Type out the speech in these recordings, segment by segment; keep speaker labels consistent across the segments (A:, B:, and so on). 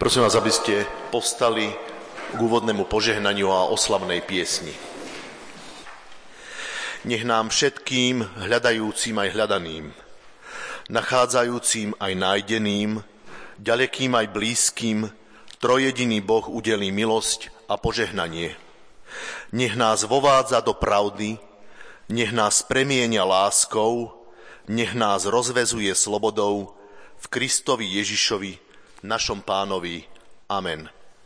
A: Prosím vás, aby ste povstali k úvodnému požehnaniu a oslavnej piesni. Nech nám všetkým, hľadajúcim aj hľadaným, nachádzajúcim aj nájdeným, ďalekým aj blízkym, trojjediný Boh udelí milosť a požehnanie. Nech nás vovádza do pravdy, nech nás premieňa láskou, nech nás rozväzuje slobodou v Kristovi Ježišovi, našom Pánovi. Amen.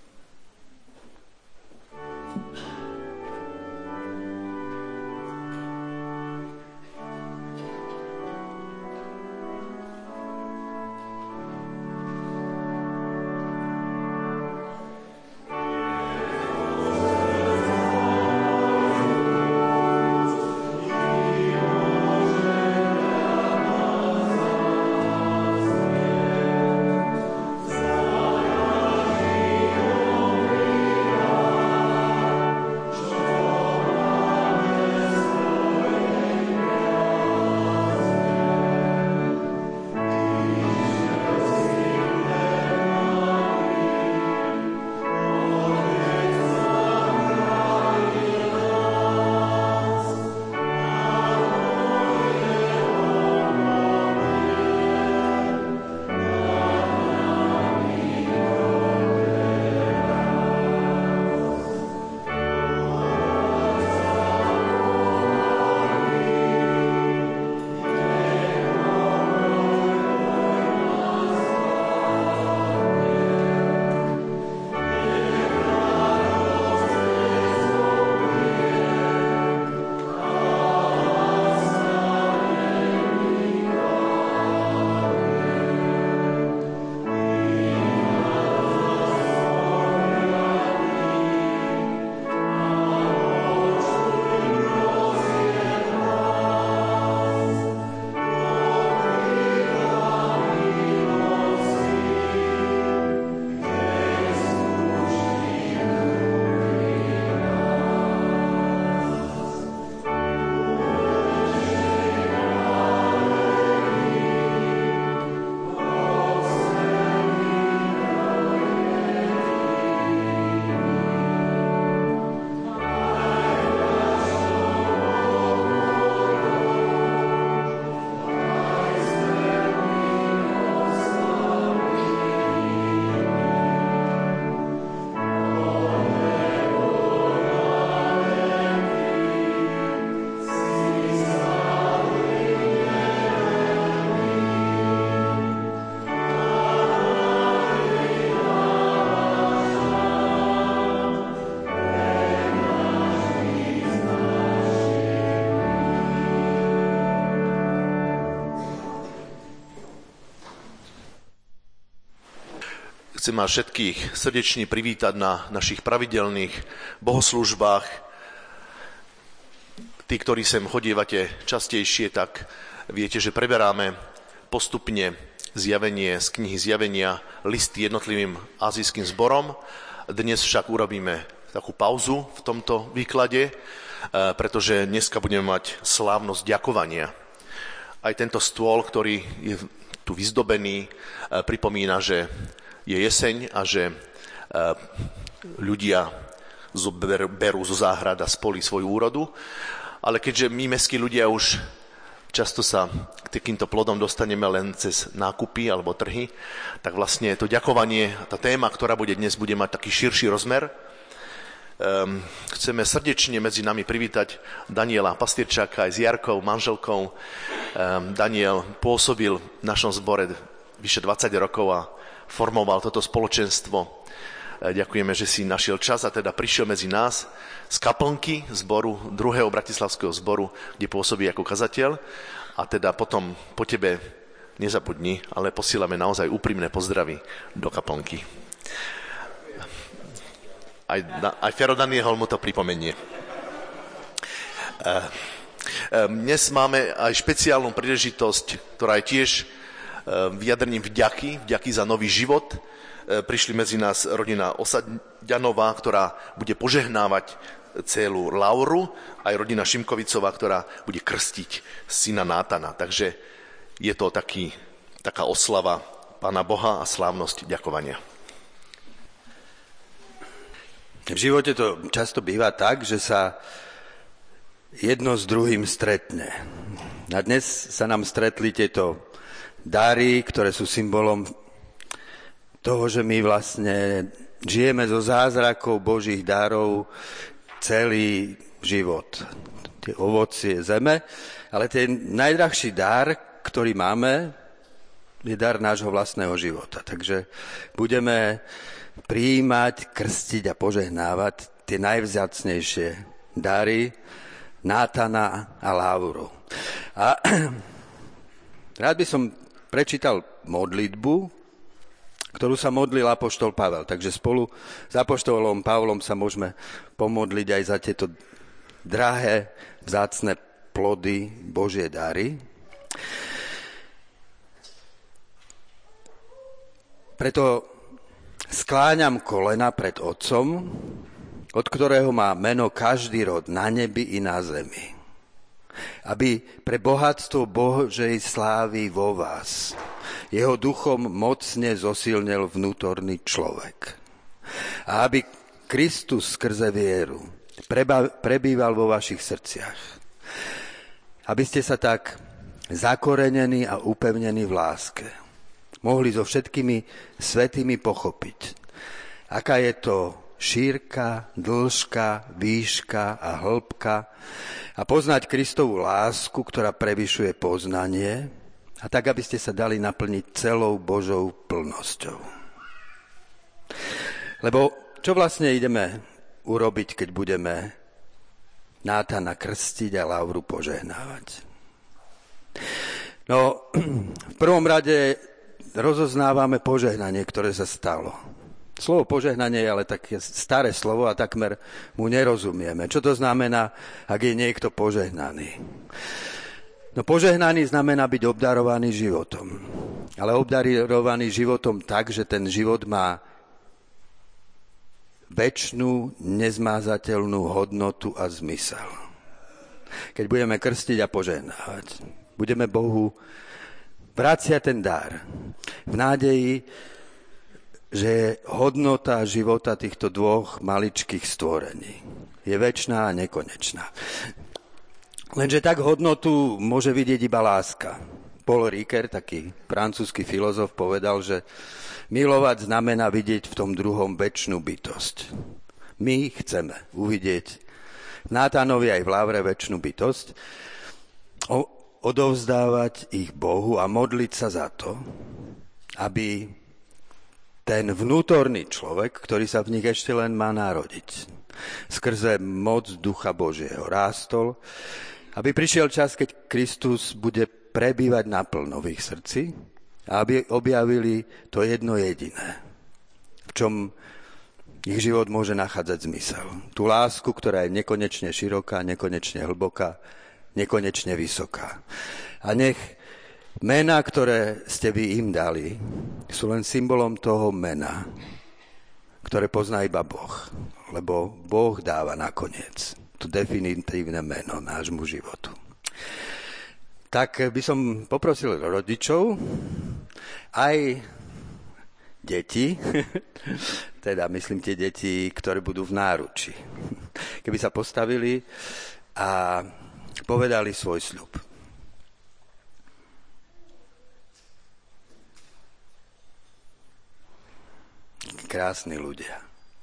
A: Chcem vás všetkých srdečne privítať na našich pravidelných bohoslúžbách. Tí, ktorí sem chodívate častejšie, tak viete, že preberáme postupne zjavenie z knihy Zjavenia, listy jednotlivým azijským zborom. Dnes však urobíme takú pauzu v tomto výklade, pretože dneska budeme mať slávnosť ďakovania. Aj tento stôl, ktorý je tu vyzdobený, pripomína, že je jeseň a že ľudia berú zo záhrad a z polí svoju úrodu. Ale keďže my, mestskí ľudia, už často sa k takýmto plodom dostaneme len cez nákupy alebo trhy, tak vlastne to ďakovanie, tá téma, ktorá bude dnes, bude mať taký širší rozmer. Chceme srdečne medzi nami privítať Daniela Pastierčáka aj s Jarkou, manželkou. Daniel pôsobil v našom zbore vyše 20 rokov a formoval toto spoločenstvo. Ďakujeme, že si našiel čas a teda prišiel medzi nás z kaplnky zboru, 2. bratislavského zboru, kde pôsobí ako kazateľ. A teda potom po tebe nezabudni, ale posílame naozaj úprimné pozdravy do kaplnky. Aj Fero Daniel mu to pripomenie. Dnes máme aj špeciálnu príležitosť, ktorá je tiež vyjadrením vďaky za nový život. Prišli medzi nás rodina Osadňanová, ktorá bude požehnávať dcéru Lauru, aj rodina Šimkovicová, ktorá bude krstiť syna Nátana. Takže je to taká oslava Pána Boha a slávnosť ďakovania.
B: V živote to často býva tak, že sa jedno s druhým stretne. A dnes sa nám stretli tieto dary, ktoré sú symbolom toho, že my vlastne žijeme zo zázrakov Božích darov celý život. Tie ovocie zeme, ale ten najdrahší dar, ktorý máme, je dar nášho vlastného života. Takže budeme prijímať, krstiť a požehnávať tie najvzácnejšie dary Nátana a Lauru. A rád by som prečítal modlitbu, ktorú sa modlil apoštol Pavel. Takže spolu s apoštolom Pavlom sa môžeme pomodliť aj za tieto drahé, vzácne plody, Božie dary. Preto skláňam kolena pred Otcom, od ktorého má meno každý rod na nebi i na zemi, aby pre bohatstvo Božej slávy vo vás jeho duchom mocne zosilnil vnútorný človek. A aby Kristus skrze vieru prebýval vo vašich srdciach. Aby ste sa tak zakorenení a upevnení v láske mohli so všetkými svätými pochopiť, aká je to šírka, dĺžka, výška a hĺbka a poznať Kristovú lásku, ktorá prevyšuje poznanie, a tak, aby ste sa dali naplniť celou Božou plnosťou. Lebo čo vlastne ideme urobiť, keď budeme Nátana krstiť a Lauru požehnávať? No, v prvom rade rozoznávame požehnanie, ktoré sa stalo. Slovo požehnanie je ale také staré slovo a takmer mu nerozumieme. Čo to znamená, ak je niekto požehnaný? No požehnaný znamená byť obdarovaný životom. Ale obdarovaný životom tak, že ten život má večnú, nezmázateľnú hodnotu a zmysel. Keď budeme krstiť a požehnávať, budeme Bohu vraciať ten dar v nádeji, že hodnota života týchto dvoch maličkých stvorení je večná a nekonečná. Lenže tak hodnotu môže vidieť iba láska. Paul Ricoeur, taký francúzsky filozof, povedal, že milovať znamená vidieť v tom druhom večnú bytosť. My chceme uvidieť v Nátánovi aj v Laure večnú bytosť, odovzdávať ich Bohu a modliť sa za to, aby ten vnútorný človek, ktorý sa v nich ešte len má narodiť, skrze moc Ducha Božieho rástol, aby prišiel čas, keď Kristus bude prebývať naplno v ich srdci a aby objavili to jedno jediné, v čom ich život môže nachádzať zmysel. Tú lásku, ktorá je nekonečne široká, nekonečne hlboká, nekonečne vysoká. A nech mená, ktoré ste vy im dali, sú len symbolom toho mena, ktoré pozná iba Boh. Lebo Boh dáva nakoniec to definitívne meno nášmu životu. Tak by som poprosil rodičov, aj deti, teda myslím tie deti, ktoré budú v náruči, keby sa postavili a povedali svoj sľub. Krásni ľudia.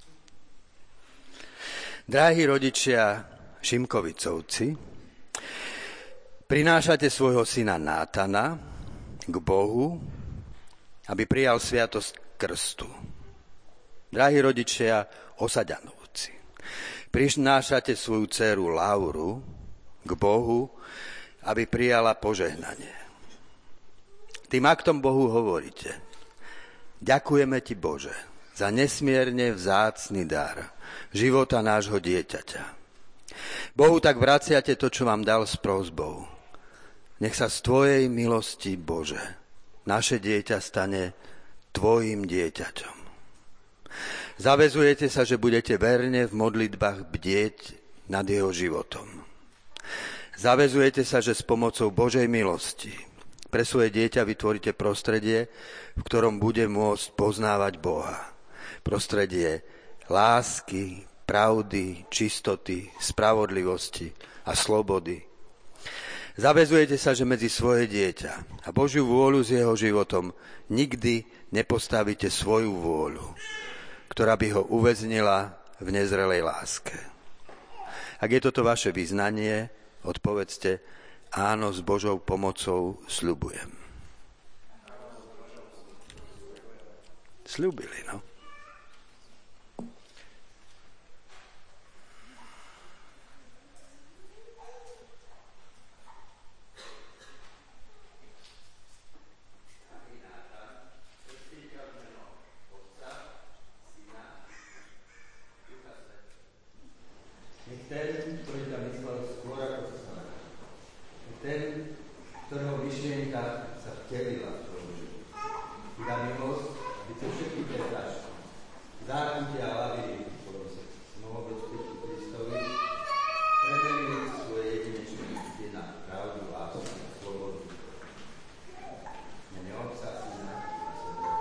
B: Drahí rodičia Šimkovicovci, prinášate svojho syna Nátana k Bohu, aby prijal sviatosť krstu. Drahí rodičia Osaďanovci, prinášate svoju dcéru Lauru k Bohu, aby prijala požehnanie. Tým aktom Bohu hovoríte: ďakujeme ti, Bože, za nesmierne vzácny dar života nášho dieťaťa. Bohu tak vraciate to, čo vám dal s prosbou. Nech sa z tvojej milosti, Bože, naše dieťa stane tvojim dieťaťom. Zavezujete sa, že budete verne v modlitbách bdieť nad jeho životom. Zavezujete sa, že s pomocou Božej milosti pre svoje dieťa vytvoríte prostredie, v ktorom bude môcť poznávať Boha. Prostredie lásky, pravdy, čistoty, spravodlivosti a slobody. Zavezujete sa, že medzi svoje dieťa a Božiu vôľu s jeho životom nikdy nepostavíte svoju vôľu, ktorá by ho uväznila v nezrelej láske. Ak je toto vaše vyznanie, odpovedzte: áno, s Božou pomocou sľubujem. Sľúbili, no.
C: Ten, ktorý tam myslel skôr ako sa narodil. Ten, ktorého myšlienka sa vtelila v svojom živote. Dá milosť, aby to všetky prekážky, zákutia a lavíry v svojom srdci mohol byť vtedy Kristovi, premenili svoje jedinečné myslie na pravdu, lásku a slobodu. Mene Otca, Syna a Svätého.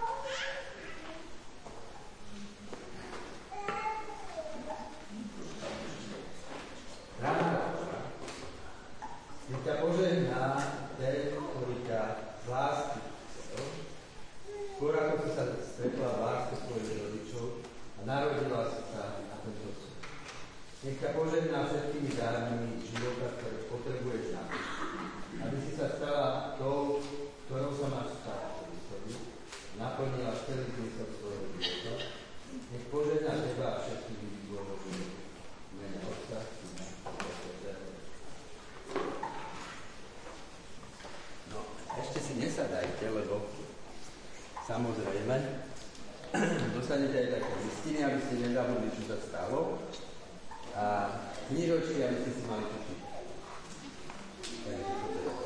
C: Nech ťa požehná ten, ktorý ťa z lásky chcel, skôr ako si sa stretla v láske svojich rodičov a narodila si sa na tento svet. Nech ťa požehná všetkými dármi života, ktoré potrebuješ na to, aby si sa stala tou, ktorou sa máš stať Kristovi, naplnila celý zmysel svojho života. Nech požehná teba a všetkých výzvov života. V mene Otca, Syna a Svätého.
B: Ešte si nesadajte, lebo samozrejme dostanete aj také listiny, aby ste nezabudli, čo sa stalo, a knižočky, aby ste si mali čo čítať. Takže toto je.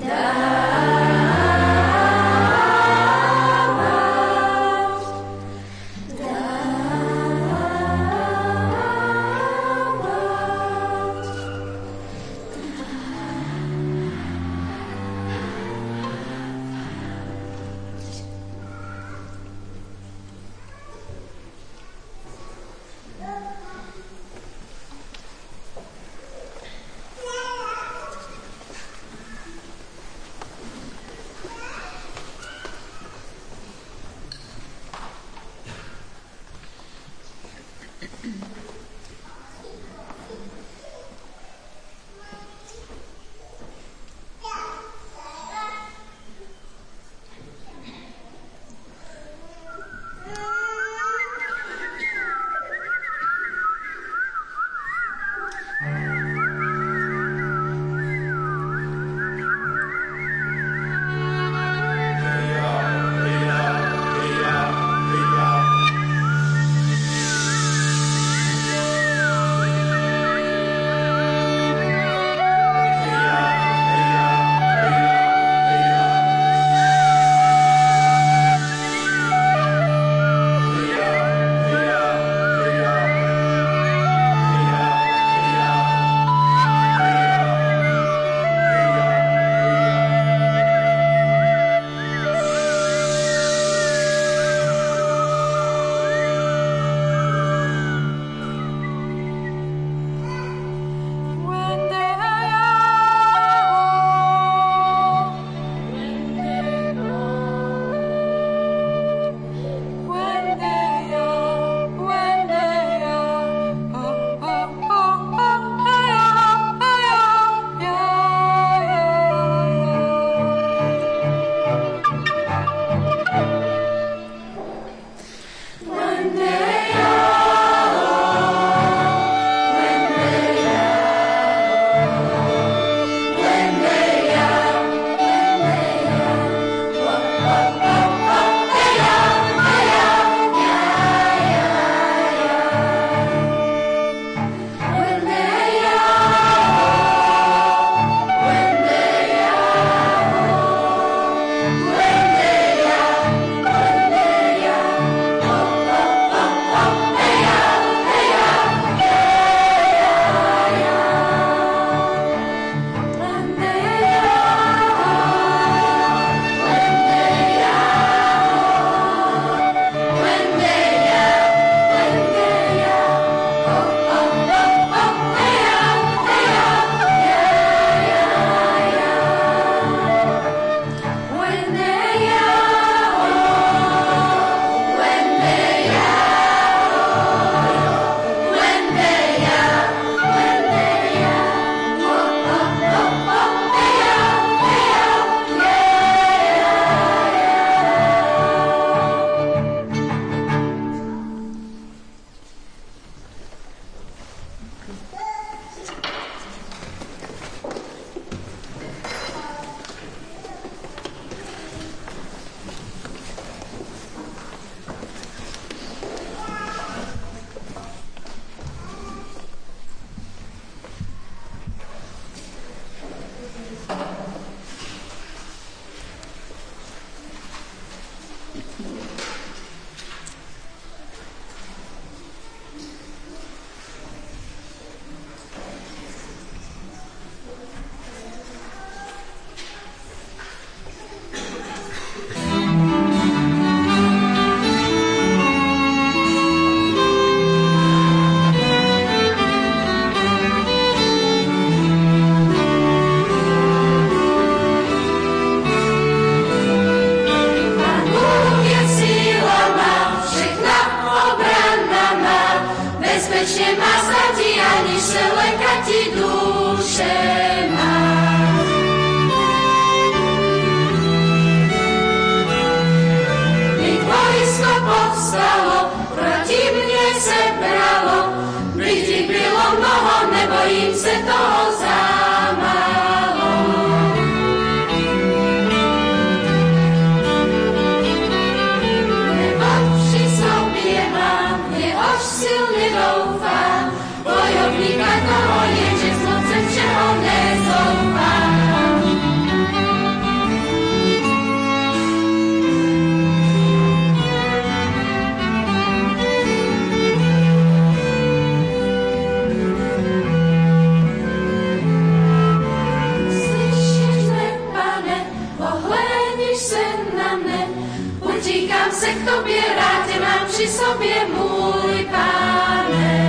D: Bojovníka toho je, že z noce všeho nezoufám. utíkám se k tobě, rád tě mám při sobě, můj Pane.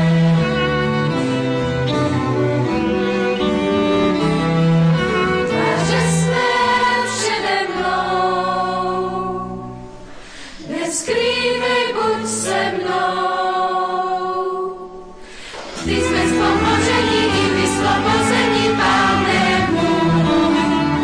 D: Tváře své přede mnou, neskrývej, buď se mnou. Ty jsme zpomožení i vysvobození, Pane můj.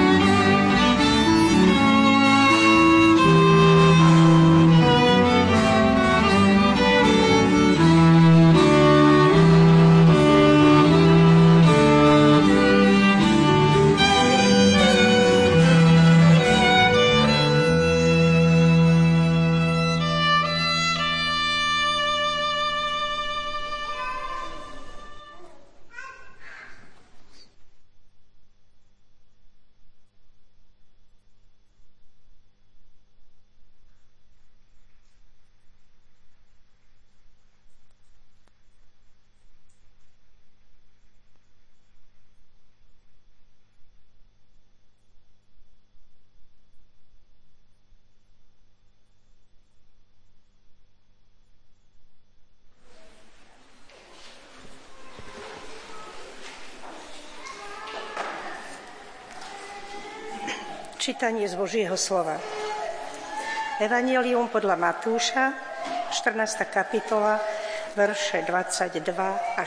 E: Čítanie z Božieho slova. Evanjelium podľa Matúša, 14. kapitola, verše 22 až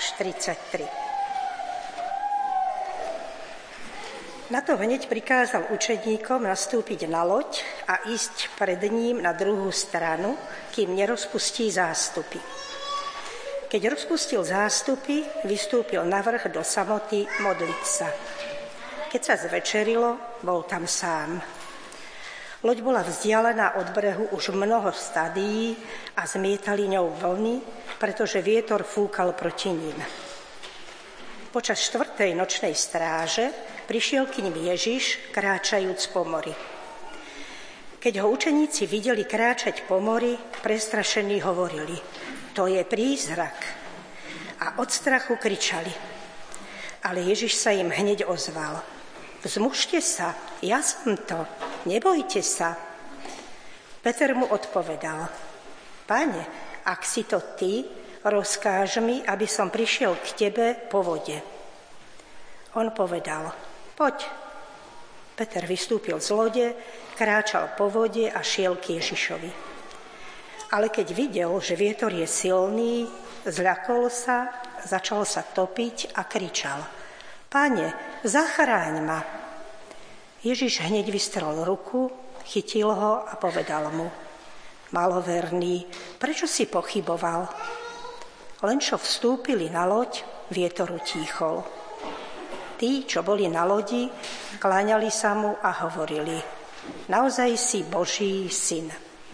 E: 33. Na to hneď prikázal učeníkom nastúpiť na loď a ísť pred ním na druhú stranu, kým nerozpustí zástupy. Keď rozpustil zástupy, vystúpil na vrch do samoty modliť sa. Keď sa zvečerilo, bol tam sám. Loď bola vzdialená od brehu už mnoho stadií a zmietali ňou vlny, pretože vietor fúkal proti ním. Počas 4. nočnej stráže prišiel k nim Ježiš, kráčajúc po mori. Keď ho učeníci videli kráčať po mori, prestrašení hovorili: to je prízrak. A od strachu kričali. Ale Ježiš sa im hneď ozval: vzmužte sa, ja som to, nebojte sa. Peter mu odpovedal: Pane, ak si to ty, rozkáž mi, aby som prišiel k tebe po vode. On povedal: poď. Peter vystúpil z lode, kráčal po vode a šiel k Ježišovi. Ale keď videl, že vietor je silný, zľakol sa, začal sa topiť a kričal: Pane, zachráň ma. Ježiš hneď vystrel ruku, chytil ho a povedal mu: maloverný, prečo si pochyboval? Len čo vstúpili na loď, vietor utíchol. Tí, čo boli na lodi, kláňali sa mu a hovorili: naozaj si Boží syn.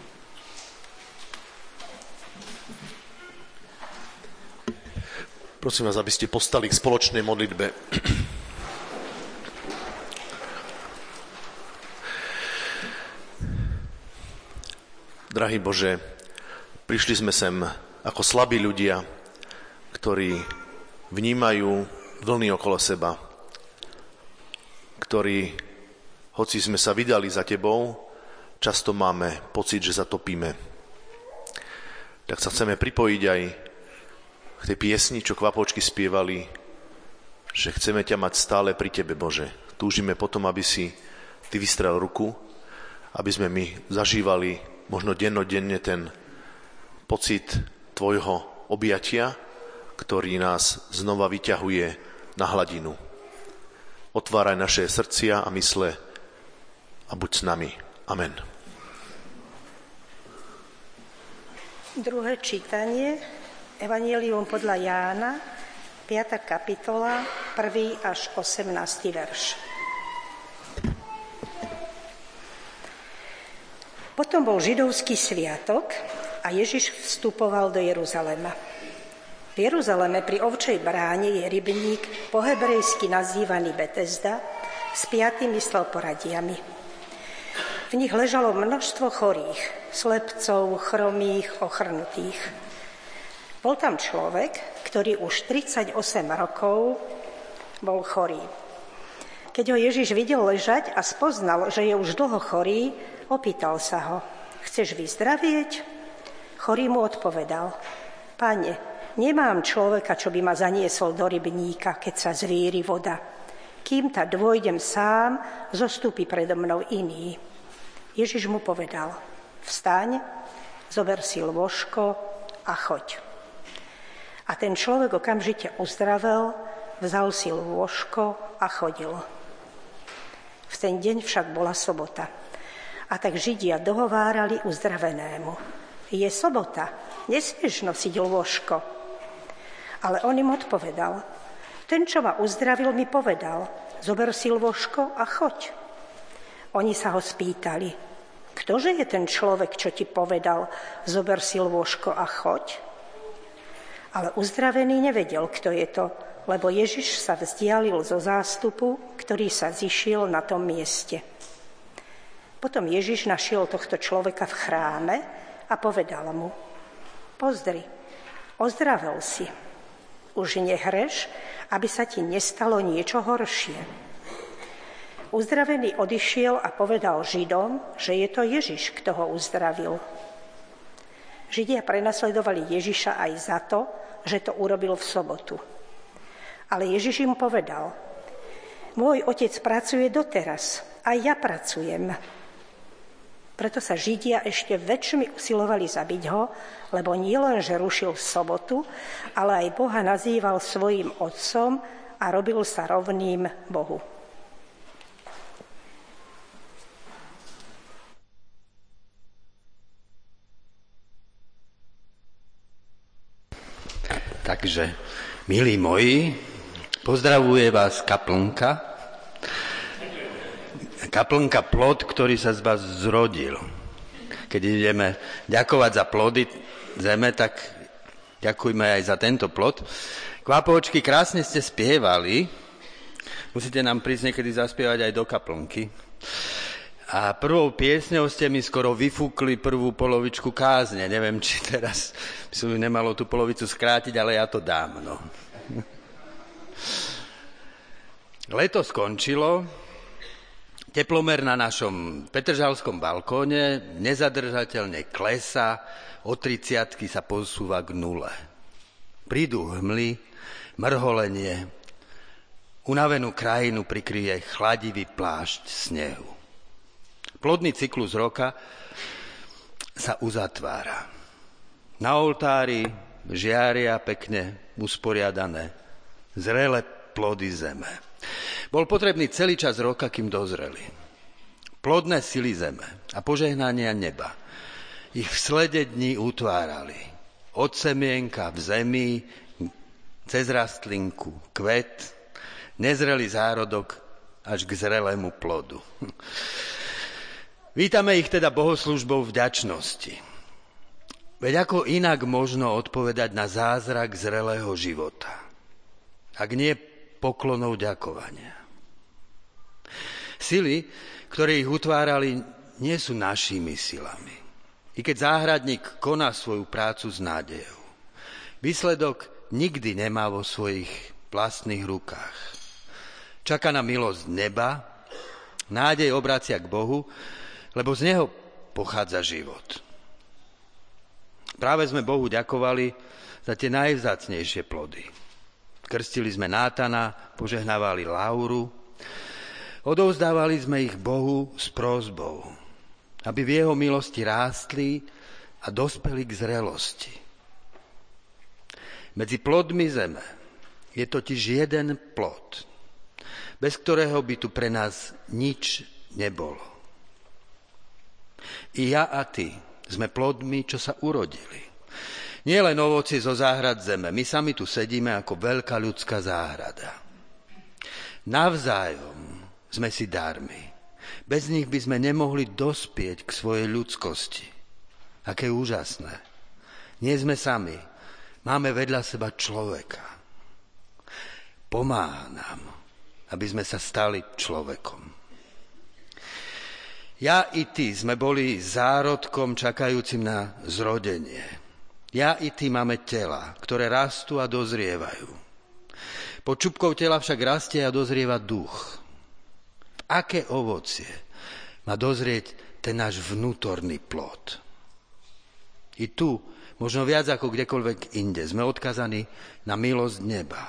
A: Prosím vás, aby ste postali k spoločnej modlitbe. Drahý Bože, prišli sme sem ako slabí ľudia, ktorí vnímajú vlny okolo seba, ktorí, hoci sme sa vydali za Tebou, často máme pocit, že sa topíme. Tak sa chceme pripojiť aj k tej piesni, čo Kvapôčky spievali, že chceme ťa mať stále pri Tebe, Bože. Túžime potom, aby si Ty vystrel ruku, aby sme my zažívali možno dennodenne ten pocit Tvojho objatia, ktorý nás znova vyťahuje na hladinu. Otváraj naše srdcia a mysle a buď s nami. Amen.
E: Druhé čítanie, Evanjelium podľa Jána, 5. kapitola, 1. až 18. verš. Potom bol židovský sviatok a Ježiš vstupoval do Jeruzalema. V Jeruzaleme pri ovčej bráne je rybník, po hebrejsky nazývaný Betesda, s 5 stĺporadiami. V nich ležalo množstvo chorých, slepcov, chromých, ochrnutých. Bol tam človek, ktorý už 38 rokov bol chorý. Keď ho Ježiš videl ležať a spoznal, že je už dlho chorý, opýtal sa ho: chceš vyzdravieť? Chorý mu odpovedal, Pane, nemám človeka, čo by ma zaniesol do rybníka, keď sa zvíri voda. Kým ta dôjdem sám, zostúpi predo mnou iný. Ježiš mu povedal, vstaň, zober si lôžko a choď. A ten človek okamžite uzdravel, vzal si lôžko a chodil. V ten deň však bola sobota. A tak Židia dohovárali uzdravenému. Je sobota, nesmieš nosiť lôžko. Ale on im odpovedal, ten, čo ma uzdravil, mi povedal, zober si lôžko a choď. Oni sa ho spýtali, ktože je ten človek, čo ti povedal, zober si lôžko a choď? Ale uzdravený nevedel, kto je to, lebo Ježiš sa vzdialil zo zástupu, ktorý sa zišiel na tom mieste. Potom Ježiš našiel tohto človeka v chráme a povedal mu, pozri, ozdravil si. Už nehreš, aby sa ti nestalo niečo horšie. Uzdravený odišiel a povedal Židom, že je to Ježiš, kto ho uzdravil. Židia prenasledovali Ježiša aj za to, že to urobil v sobotu. Ale Ježiš im povedal, môj otec pracuje doteraz, aj ja pracujem. Preto sa Židia ešte väčšmi usilovali zabiť ho, lebo nielen, že rušil sobotu, ale aj Boha nazýval svojím otcom a robil sa rovným Bohu.
B: Takže, milí moji, pozdravuje vás kaplnka. Kaplnka plod, ktorý sa z vás zrodil. Keď ideme ďakovať za plody zeme, tak ďakujme aj za tento plod. Kvapôčky, krásne ste spievali. Musíte nám prísť niekedy zaspievať aj do kaplnky. A prvou piesňou ste mi skoro vyfúkli prvú polovičku kázne. Neviem, či teraz by som ju nemalo tú polovicu skrátiť, ale ja to dám. No. Leto skončilo. Teplomer na našom petržalskom balkóne nezadržateľne klesá, od 30-ky sa posúva k nule. Prídu hmly, mrholenie, unavenú krajinu prikryje chladivý plášť snehu. Plodný cyklus roka sa uzatvára. Na oltári žiaria pekne usporiadané zrelé plody zeme. Bol potrebný celý čas roka, kým dozreli. Plodné sily zeme a požehnania neba ich v slede dní utvárali. Od semienka v zemi, cez rastlinku, kvet, nezrelý zárodok až k zrelému plodu. Vítame ich teda bohoslužbou vďačnosti. Veď ako inak možno odpovedať na zázrak zrelého života, ak nie poklonou ďakovania. Sily, ktoré ich utvárali, nie sú našimi silami. I keď záhradník koná svoju prácu s nádejou. Výsledok nikdy nemá vo svojich vlastných rukách. Čaká na milosť neba, nádej obracia k Bohu, lebo z neho pochádza život. Práve sme Bohu ďakovali za tie najvzácnejšie plody. Krstili sme Nátana, požehnávali Lauru, odovzdávali sme ich Bohu s prosbou, aby v jeho milosti rástli a dospeli k zrelosti. Medzi plodmi zeme je totiž jeden plod, bez ktorého by tu pre nás nič nebolo. I ja a ty sme plodmi, čo sa urodili. Nie len ovocie zo záhrad zeme, my sami tu sedíme ako veľká ľudská záhrada. Navzájom sme si darmi. Bez nich by sme nemohli dospieť k svojej ľudskosti. Aké úžasné. Nie sme sami. Máme vedľa seba človeka. Pomáha nám, aby sme sa stali človekom. Ja i ty sme boli zárodkom čakajúcim na zrodenie. Ja i ty máme tela, ktoré rastú a dozrievajú. Pod čupkou tela však rastie a dozrieva duch. V aké ovocie má dozrieť ten náš vnútorný plod. I tu, možno viac ako kdekoľvek inde, sme odkazaní na milosť neba.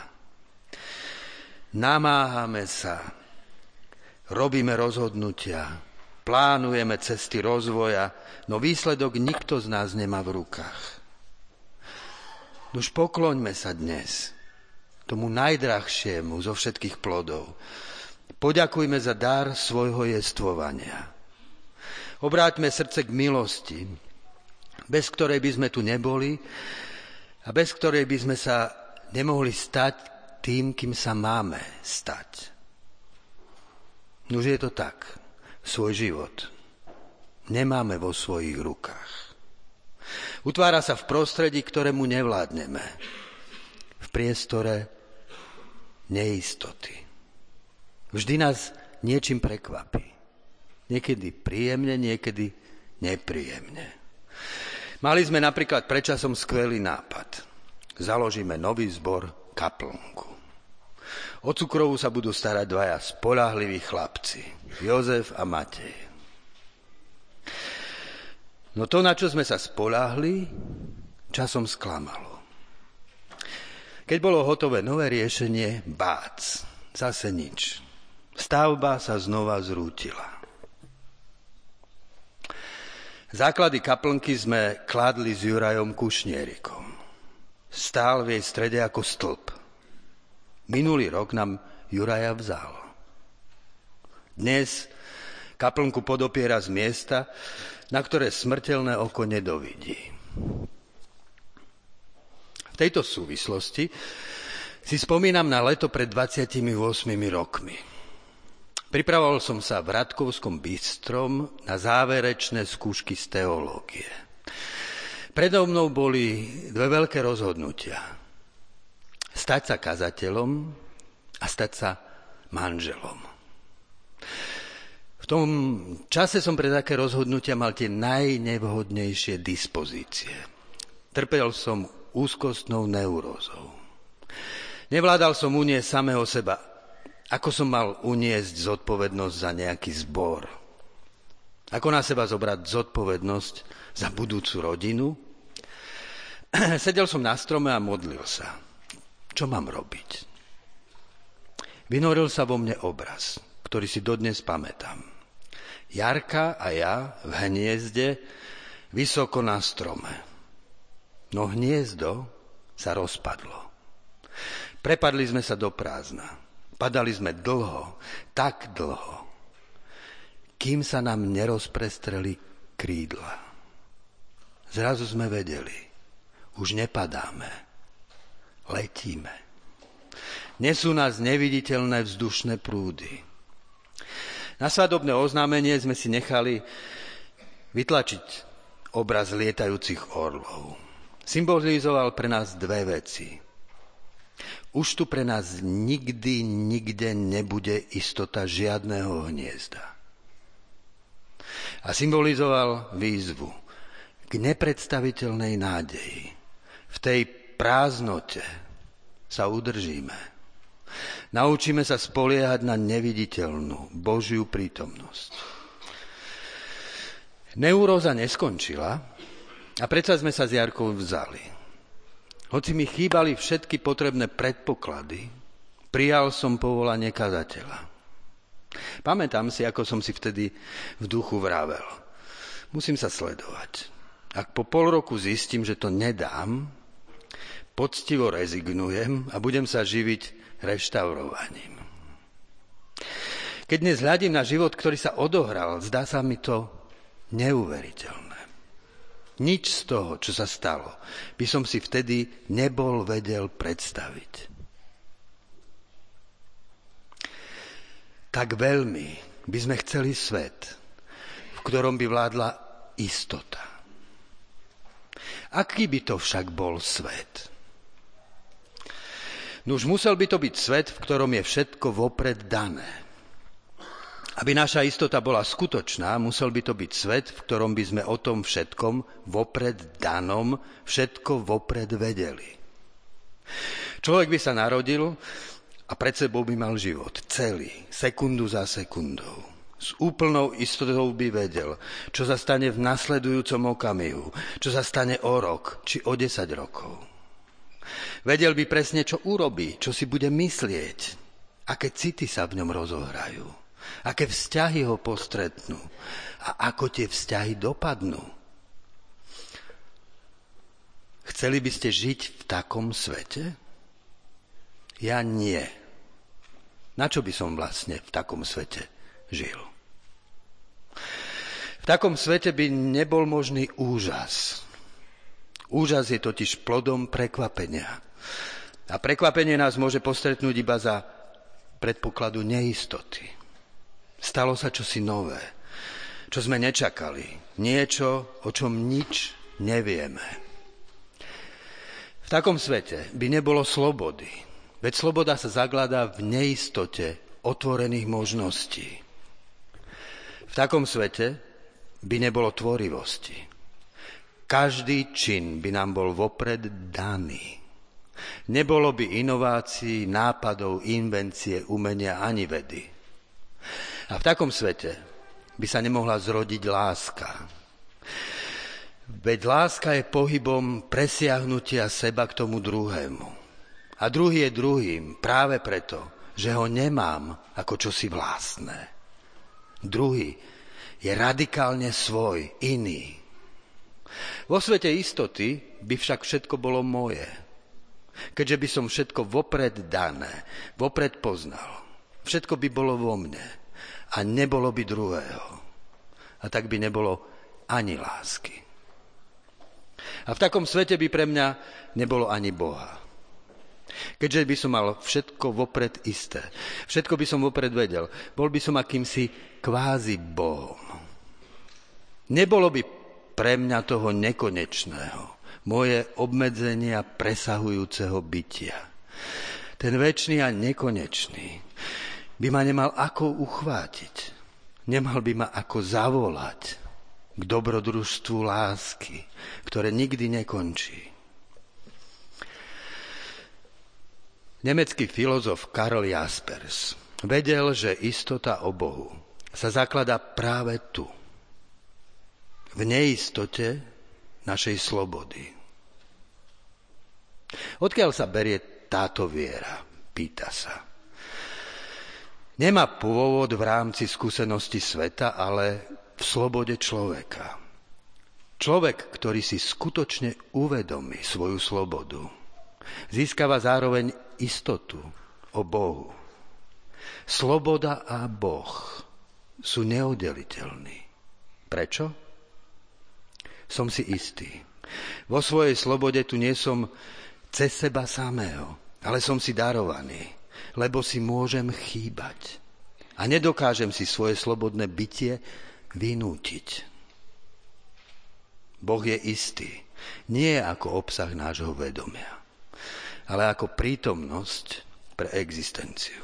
B: Namáhame sa, robíme rozhodnutia, plánujeme cesty rozvoja, no výsledok nikto z nás nemá v rukách. Už pokloňme sa dnes tomu najdrahšiemu zo všetkých plodov. Poďakujme za dar svojho jestvovania. Obráťme srdce k milosti, bez ktorej by sme tu neboli a bez ktorej by sme sa nemohli stať tým, kým sa máme stať. Nuž je to tak, svoj život nemáme vo svojich rukách. Utvára sa v prostredí, ktorému nevládneme, v priestore neistoty. Vždy nás niečím prekvapí. Niekedy príjemne, niekedy nepríjemne. Mali sme napríklad predčasom skvelý nápad. Založíme nový zbor kaplnku. O cukrovú sa budú starať dvaja spoľahliví chlapci, Jozef a Matej. No to, na čo sme sa spoľahli, časom sklamalo. Keď bolo hotové nové riešenie, bác, zase nič. Stavba sa znova zrútila. Základy kaplnky sme kládli s Jurajom Kušnierikom. Stál v jej strede ako stĺp. Minulý rok nám Juraja vzal. Dnes kaplnku podopiera z miesta, na ktoré smrteľné oko nedovidí. V tejto súvislosti si spomínam na leto pred 28 rokmi. Pripravoval som sa v Radkovskom Bystrom na záverečné skúšky z teológie. Predo mnou boli dve veľké rozhodnutia. Stať sa kazateľom a stať sa manželom. V tom čase som pre také rozhodnutia mal tie najnevhodnejšie dispozície. Trpel som úzkostnou neurózou. Nevládal som uniesť samého seba. Ako som mal uniesť zodpovednosť za nejaký zbor? Ako na seba zobrať zodpovednosť za budúcu rodinu? Sedel som na strome a modlil sa. Čo mám robiť? Vynoril sa vo mne obraz, ktorý si dodnes pamätám. Jarka a ja v hniezde vysoko na strome. No hniezdo sa rozpadlo. Prepadli sme sa do prázdna. Padali sme dlho, tak dlho, kým sa nám nerozprestreli krídla. Zrazu sme vedeli, už nepadáme, letíme. Nesú nás neviditeľné vzdušné prúdy. Na svadobné oznámenie sme si nechali vytlačiť obraz lietajúcich orlov. Symbolizoval pre nás dve veci. Už tu pre nás nikdy, nikde nebude istota žiadneho hniezda. A symbolizoval výzvu k nepredstaviteľnej nádeji. V tej prázdnote sa udržíme. Naučíme sa spoliehať na neviditeľnú Božiu prítomnosť. Neuróza neskončila a predsa sme sa s Jarkou vzali. Hoci mi chýbali všetky potrebné predpoklady, prijal som povolanie kazateľa. Pamätám si, ako som si vtedy v duchu vravel. Musím sa sledovať. Ak po pol roku zistím, že to nedám, poctivo rezignujem a budem sa živiť reštaurovaním. Keď dnes hľadím na život, ktorý sa odohral, zdá sa mi to neuveriteľné. Nič z toho, čo sa stalo, by som si vtedy nebol vedel predstaviť. Tak veľmi by sme chceli svet, v ktorom by vládla istota. Aký by to však bol svet? Nuž musel by to byť svet, v ktorom je všetko vopred dané. Aby naša istota bola skutočná, musel by to byť svet, v ktorom by sme o tom všetkom vopred danom všetko vopred vedeli. Človek by sa narodil a pred sebou by mal život celý, sekundu za sekundou. S úplnou istotou by vedel, čo sa stane v nasledujúcom okamihu, čo sa stane o rok či o 10 rokov. Vedel by presne, čo urobí, čo si bude myslieť, aké city sa v ňom rozohrajú, aké vzťahy ho postretnú a ako tie vzťahy dopadnú. Chceli by ste žiť v takom svete? Ja nie. Na čo by som vlastne v takom svete žil? V takom svete by nebol možný úžas. Úžas je totiž plodom prekvapenia. A prekvapenie nás môže postretnúť iba za predpokladu neistoty. Stalo sa čosi nové, čo sme nečakali. Niečo, o čom nič nevieme. V takom svete by nebolo slobody. Veď sloboda sa zakladá v neistote otvorených možností. V takom svete by nebolo tvorivosti. Každý čin by nám bol vopred daný. Nebolo by inovácií, nápadov, invencie, umenia ani vedy. A v takom svete by sa nemohla zrodiť láska. Veď láska je pohybom presiahnutia seba k tomu druhému. A druhý je druhým práve preto, že ho nemám ako čosi vlastné. Druhý je radikálne svoj, iný. Vo svete istoty by však všetko bolo moje. Keďže by som všetko vopred dané, vopred poznal. Všetko by bolo vo mne a nebolo by druhého. A tak by nebolo ani lásky. A v takom svete by pre mňa nebolo ani Boha. Keďže by som mal všetko vopred isté, všetko by som vopred vedel, bol by som akýmsi kvázi Bohom. Nebolo by pre mňa toho nekonečného, moje obmedzenia presahujúceho bytia. Ten večný a nekonečný by ma nemal ako uchvátiť, nemal by ma ako zavolať k dobrodružstvu lásky, ktoré nikdy nekončí. Nemecký filozof Karl Jaspers vedel, že istota o Bohu sa zakladá práve tu, v neistote našej slobody. Odkiaľ sa berie táto viera? Pýta sa. Nemá pôvod v rámci skúsenosti sveta, ale v slobode človeka. Človek, ktorý si skutočne uvedomí svoju slobodu, získava zároveň istotu o Bohu. Sloboda a Boh sú neoddeliteľní. Prečo? Som si istý. Vo svojej slobode tu nie som cez seba samého, ale som si darovaný, lebo si môžem chýbať. A nedokážem si svoje slobodné bytie vynútiť. Boh je istý, nie ako obsah nášho vedomia, ale ako prítomnosť pre existenciu.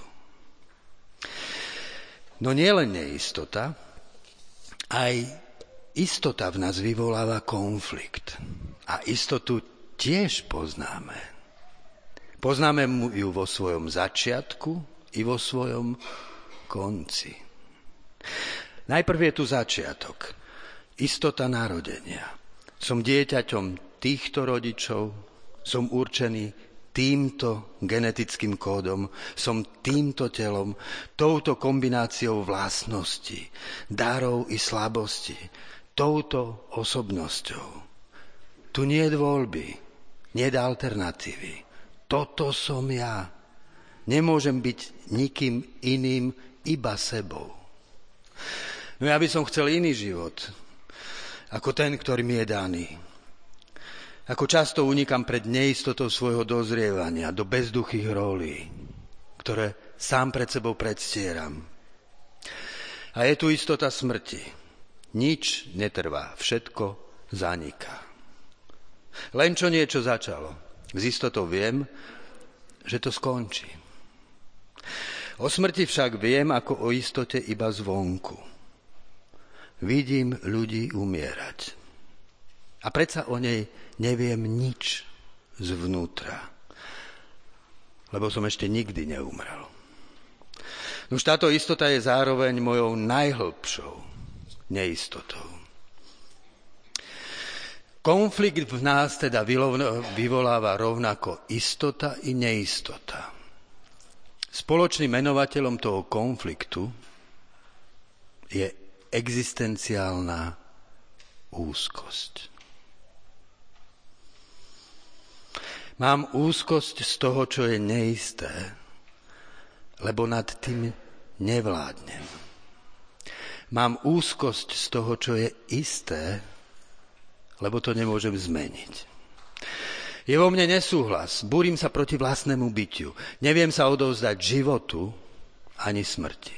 B: No nie len neistota, aj istota v nás vyvoláva konflikt. A istotu tiež poznáme. Poznáme ju vo svojom začiatku i vo svojom konci. Najprv je tu začiatok. Istota narodenia. Som dieťaťom týchto rodičov, som určený týmto genetickým kódom, som týmto telom, touto kombináciou vlastností, darov i slabosti, touto osobnosťou. Tu nie je voľby, nie je alternatívy. Toto som ja. Nemôžem byť nikým iným, iba sebou. No ja by som chcel iný život, ako ten, ktorý mi je daný. Ako často unikam pred neistotou svojho dozrievania do bezduchých rolí, ktoré sám pred sebou predstieram. A je tu istota smrti. Nič netrvá, všetko zaniká. Len čo niečo začalo, s istotou viem, že to skončí. O smrti však viem ako o istote iba zvonku. Vidím ľudí umierať. A predsa o nej neviem nič zvnútra, lebo som ešte nikdy neumrel. Nož táto istota je zároveň mojou najhlbšou neistotou. Konflikt v nás teda vyvoláva rovnako istota i neistota. Spoločným menovateľom toho konfliktu je existenciálna úzkosť. Mám úzkosť z toho, čo je neisté, lebo nad tým nevládnem. Mám úzkosť z toho, čo je isté, lebo to nemôžem zmeniť. Je vo mne nesúhlas, búrim sa proti vlastnému bytiu. Neviem sa odovzdať životu ani smrti.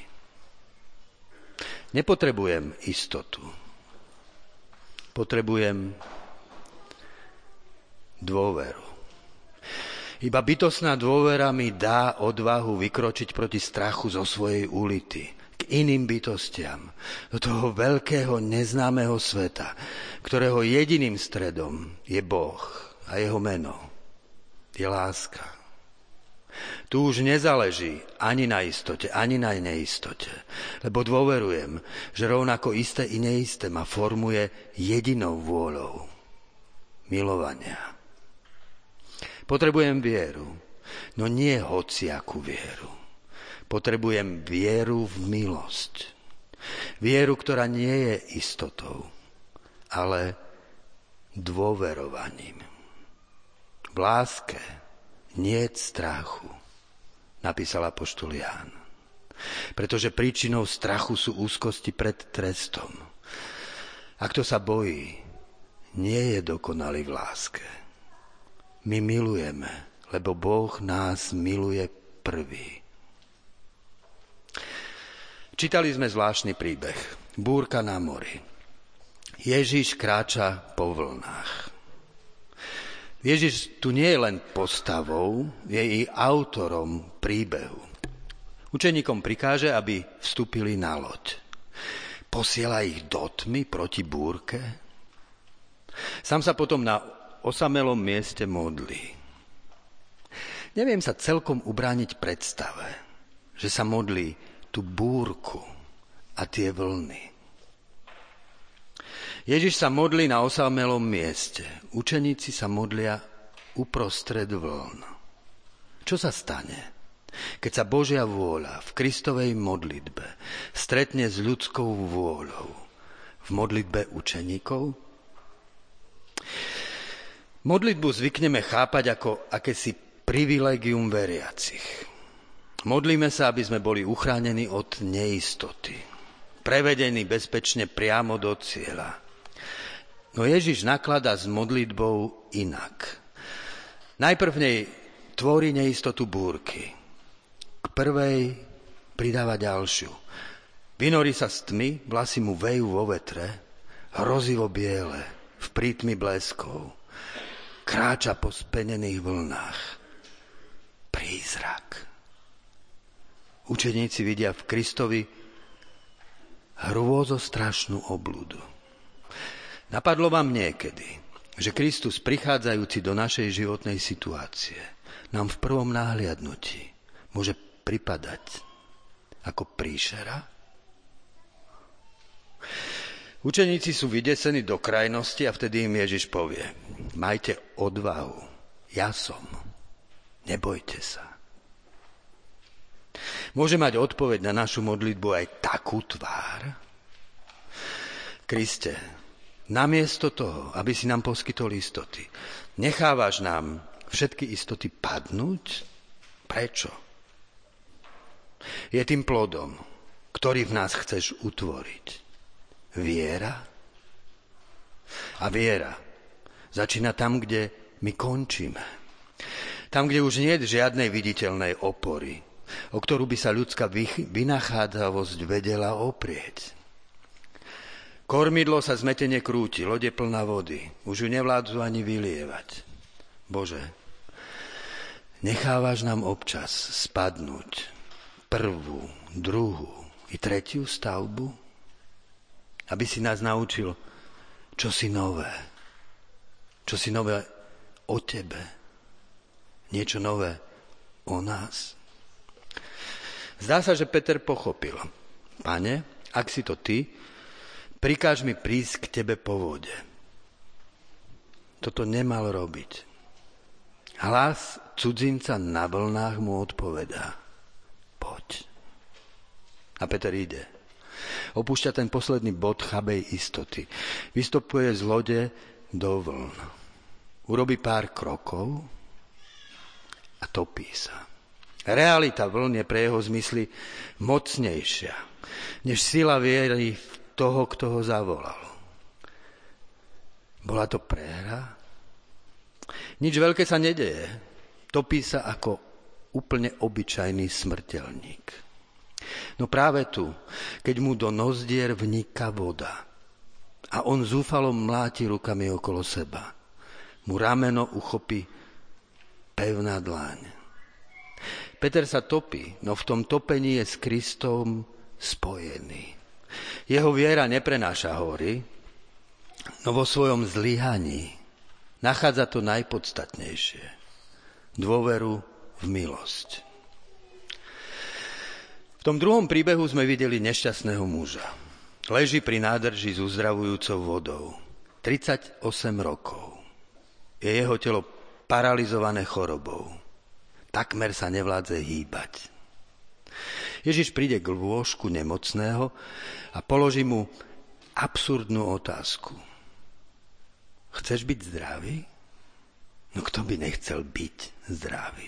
B: Nepotrebujem istotu. Potrebujem dôveru. Iba bytostná dôvera mi dá odvahu vykročiť proti strachu zo svojej ulity k iným bytostiam, do toho veľkého neznámeho sveta, ktorého jediným stredom je Boh a jeho meno je láska. Tu už nezáleží ani na istote, ani na neistote, lebo dôverujem, že rovnako isté i neisté ma formuje jedinou vôľou milovania. Potrebujem vieru, no nie hociakú vieru. Potrebujem vieru v milosť. Vieru, ktorá nie je istotou, ale dôverovaním. V láske niet strachu, napísal apoštol Ján. Pretože príčinou strachu sú úzkosti pred trestom. A kto sa bojí, nie je dokonalý v láske. My milujeme, lebo Boh nás miluje prvý. Čítali sme zvláštny príbeh. Búrka na mori. Ježiš kráča po vlnách. Ježiš tu nie je len postavou, je i autorom príbehu. Učeníkom prikáže, aby vstúpili na loď. Posiela ich do tmy proti búrke. Sám sa potom na osamelom mieste modlí. Neviem sa celkom ubrániť predstave, že sa modlí tú búrku a tie vlny. Ježiš sa modlí na osamelom mieste. Učeníci sa modlia uprostred vln. Čo sa stane, keď sa Božia vôľa v Kristovej modlitbe stretne s ľudskou vôľou v modlitbe učeníkov? Modlitbu zvykneme chápať ako akési privilégium veriacich. Modlíme sa, aby sme boli uchránení od neistoty, prevedení bezpečne priamo do cieľa. No Ježiš nakladá s modlitbou inak. Najprv v nej tvorí neistotu búrky. K prvej pridáva ďalšiu. Vynorí sa z tmy, vlasy mu vejú vo vetre, hrozivo biele, v prítmi bleskov. Kráča po spenených vlnách. Prízrak. Učeníci vidia v Kristovi hrôzostrašnú obľudu. Napadlo vám niekedy, že Kristus prichádzajúci do našej životnej situácie nám v prvom náhliadnutí môže pripadať ako príšera? Učeníci sú vydesení do krajnosti a vtedy im Ježiš povie: majte odvahu, ja som, nebojte sa. Môže mať odpoveď na našu modlitbu aj takú tvár? Kriste, namiesto toho, aby si nám poskytol istoty, nechávaš nám všetky istoty padnúť? Prečo? Je tým plodom, ktorý v nás chceš utvoriť, viera. A viera začína tam, kde my končíme. Tam, kde už nie je žiadnej viditeľnej opory, o ktorú by sa ľudská vynachádzavosť vedela oprieť. Kormidlo sa zmetene krúti, lode plná vody. Už ju nevládzu ani vylievať. Bože, nechávaš nám občas spadnúť prvú, druhú i tretiu stavbu? Aby si nás naučil čosi nové. Čosi nové o tebe. Niečo nové o nás. Zdá sa, že Peter pochopil. Pane, ak si to ty, prikáž mi prísť k tebe po vode. Toto nemal robiť. Hlas cudzinca na vlnách mu odpovedá. Poď. A Peter ide. Opúšťa ten posledný bod chabej istoty. Vystupuje z lode do vln. Urobí pár krokov a topí sa. Realita vln je pre jeho zmysly mocnejšia, než sila viery v toho, kto ho zavolal. Bola to prehra? Nič veľké sa nedeje. Topí sa ako úplne obyčajný smrteľník. No práve tu, keď mu do nozdier vniká voda a on zúfalo mláti rukami okolo seba, mu rameno uchopí pevná dláň. Peter sa topí, no v tom topení je s Kristom spojený. Jeho viera neprenáša hory, no vo svojom zlyhaní nachádza to najpodstatnejšie. Dôveru v milosť. V tom druhom príbehu sme videli nešťastného muža. Leží pri nádrži s uzdravujúcou vodou. 38 rokov. Je jeho telo paralizované chorobou. Takmer sa nevládze hýbať. Ježiš príde k lôžku nemocného a položí mu absurdnú otázku. Chceš byť zdravý? No kto by nechcel byť zdravý?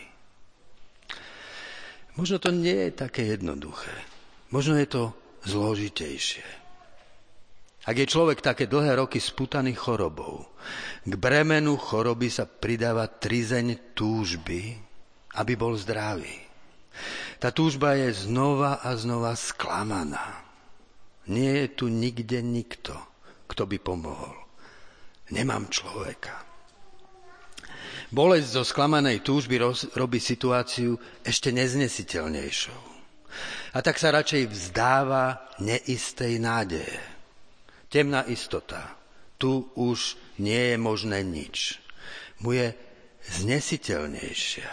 B: Možno to nie je také jednoduché. Možno je to zložitejšie. Ak je človek také dlhé roky spútaný chorobou, k bremenu choroby sa pridáva trizeň túžby, aby bol zdravý. Tá túžba je znova a znova sklamaná. Nie je tu nikde nikto, kto by pomohol. Nemám človeka. Bolesť zo sklamanej túžby robí situáciu ešte neznesiteľnejšou. A tak sa radšej vzdáva neistej nádeje. Temná istota. Tu už nie je možné nič. Mu je znesiteľnejšia.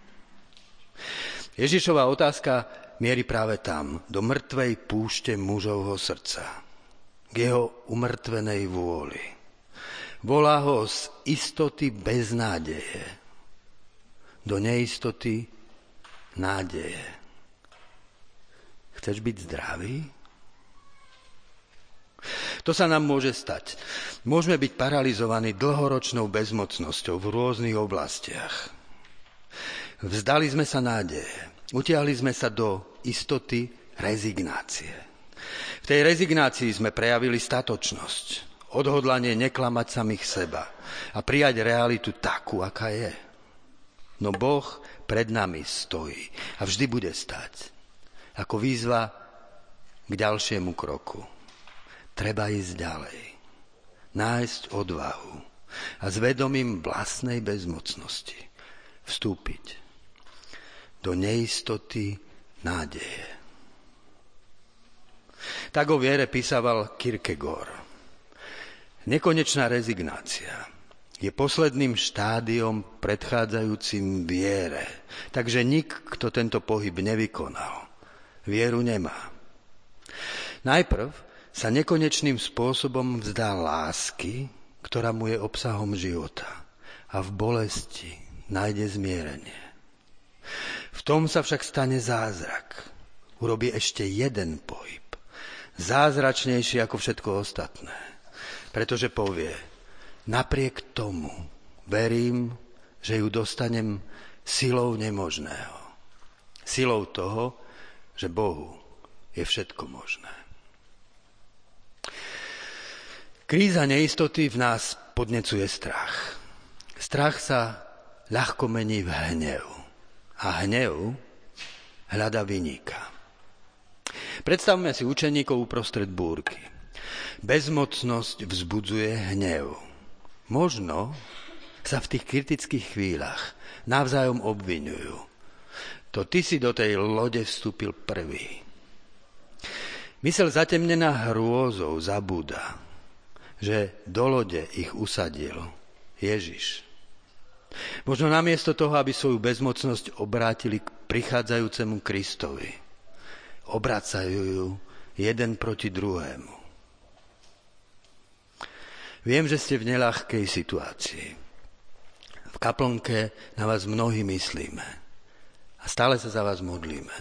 B: Ježišova otázka mierí práve tam, do mŕtvej púšte mužovho srdca. K jeho umrtvenej vôli. Volá ho z istoty bez nádeje do neistoty nádeje. Chceš byť zdravý? To sa nám môže stať. Môžeme byť paralizovaní dlhoročnou bezmocnosťou v rôznych oblastiach. Vzdali sme sa nádeje. Utiahli sme sa do istoty rezignácie. V tej rezignácii sme prejavili statočnosť. Odhodlanie neklamať samých seba a prijať realitu takú, aká je. No Boh pred nami stojí a vždy bude stať. Ako výzva k ďalšiemu kroku. Treba ísť ďalej. Nájsť odvahu a s vedomím vlastnej bezmocnosti vstúpiť do neistoty nádeje. Tak o viere písaval Kierkegaard. Nekonečná rezignácia je posledným štádiom predchádzajúcim viere. Takže nik, kto tento pohyb nevykonal, vieru nemá. Najprv sa nekonečným spôsobom vzdá lásky, ktorá mu je obsahom života a v bolesti nájde zmierenie. V tom sa však stane zázrak. Urobí ešte jeden pohyb. Zázračnejší ako všetko ostatné. Pretože povie, napriek tomu verím, že ju dostanem silou nemožného. Silou toho, že Bohu je všetko možné. Kríza neistoty v nás podnecuje strach. Strach sa ľahko mení v hnev. A hnev hľada viníka. Predstavme si učeníkov uprostred búrky. Bezmocnosť vzbudzuje hnev. Možno sa v tých kritických chvíľach navzájom obviňujú. To ty si do tej lode vstúpil prvý. Mysel zatemnená hrôzou zabúda, že do lode ich usadil Ježiš. Možno namiesto toho, aby svoju bezmocnosť obrátili k prichádzajúcemu Kristovi, obracajú ju jeden proti druhému. Viem, že ste v neľahkej situácii. V kaplnke na vás mnohí myslíme a stále sa za vás modlíme.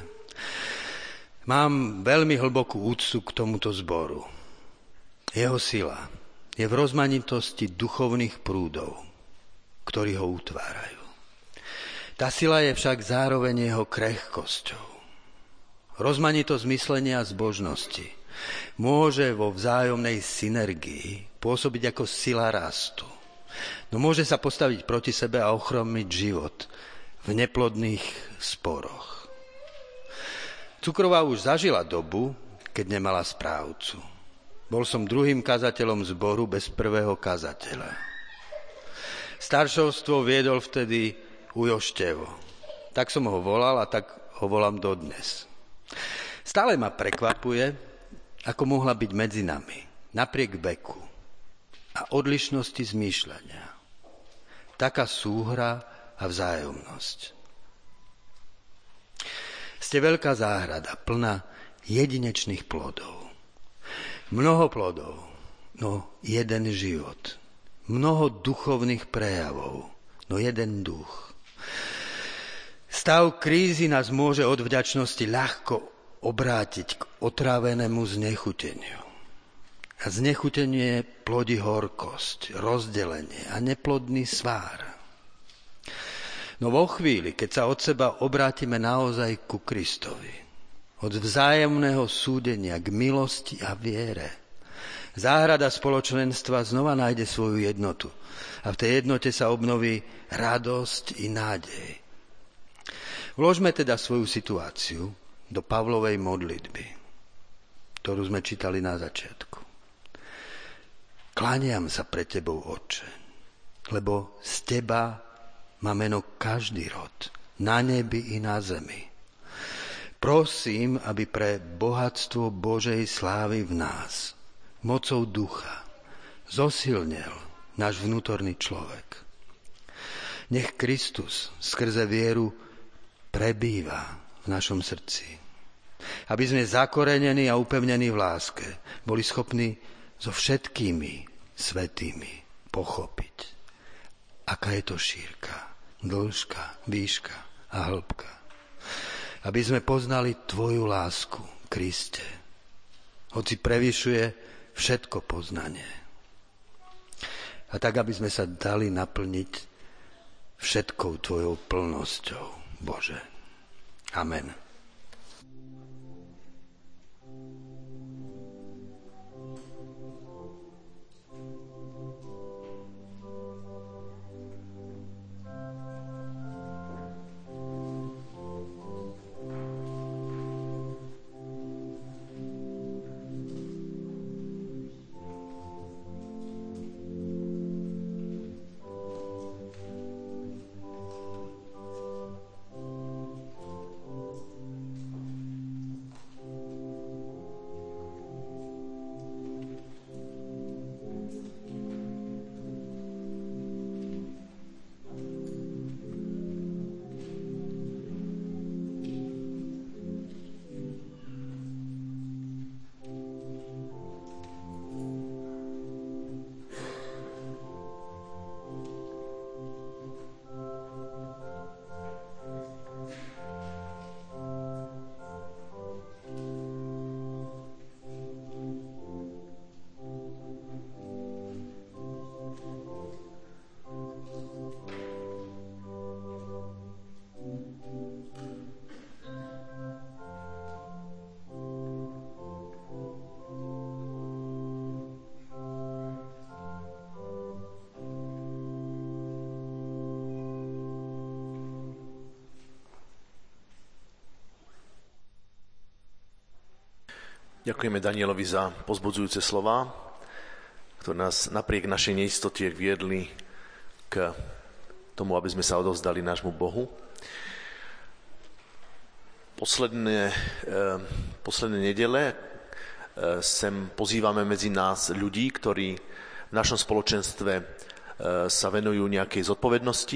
B: Mám veľmi hlbokú úctu k tomuto zboru. Jeho sila je v rozmanitosti duchovných prúdov, ktorí ho utvárajú. Tá sila je však zároveň jeho krehkosťou. Rozmanitosť myslenia a zbožnosti môže vo vzájomnej synergii pôsobiť ako sila rastu. No môže sa postaviť proti sebe a ochromiť život v neplodných sporoch. Cukrová už zažila dobu, keď nemala správcu. Bol som druhým kazateľom zboru bez prvého kazateľa. Staršovstvo viedol vtedy Ujo Števo. Tak som ho volal a tak ho volám dodnes. Stále ma prekvapuje, ako mohla byť medzi nami, napriek veku a odlišnosti zmýšľania. Taká súhra a vzájomnosť. Ste veľká záhrada, plná jedinečných plodov. Mnoho plodov, no jeden život. Mnoho duchovných prejavov, no jeden duch. Stav krízy nás môže od vďačnosti ľahko obrátiť k otrávenému znechuteniu. A znechutenie plodí horkosť, rozdelenie a neplodný svár. No vo chvíli, keď sa od seba obrátime naozaj ku Kristovi, od vzájomného súdenia k milosti a viere, záhrada spoločenstva znova nájde svoju jednotu. A v tej jednote sa obnoví radosť i nádej. Vložme teda svoju situáciu do Pavlovej modlitby, ktorú sme čítali na začiatku. Kláňam sa pred tebou, Otče, lebo z teba má meno každý rod, na nebi i na zemi. Prosím, aby pre bohatstvo Božej slávy v nás, mocou ducha, zosilnil náš vnútorný človek. Nech Kristus skrze vieru prebýva v našom srdci. Aby sme zakorenení a upevnení v láske boli schopní so všetkými svätými pochopiť, aká je to šírka, dĺžka, výška a hĺbka. Aby sme poznali tvoju lásku, Kriste, hoci prevyšuje všetko poznanie. A tak, aby sme sa dali naplniť všetkou tvojou plnosťou, Bože. Amen.
A: Ďakujeme Danielovi za pozbudzujúce slová, ktoré nás napriek našej neistote viedli k tomu, aby sme sa odovzdali nášmu Bohu. Posledné nedele sem pozývame medzi nás ľudí, ktorí v našom spoločenstve sa venujú nejakej zodpovednosti.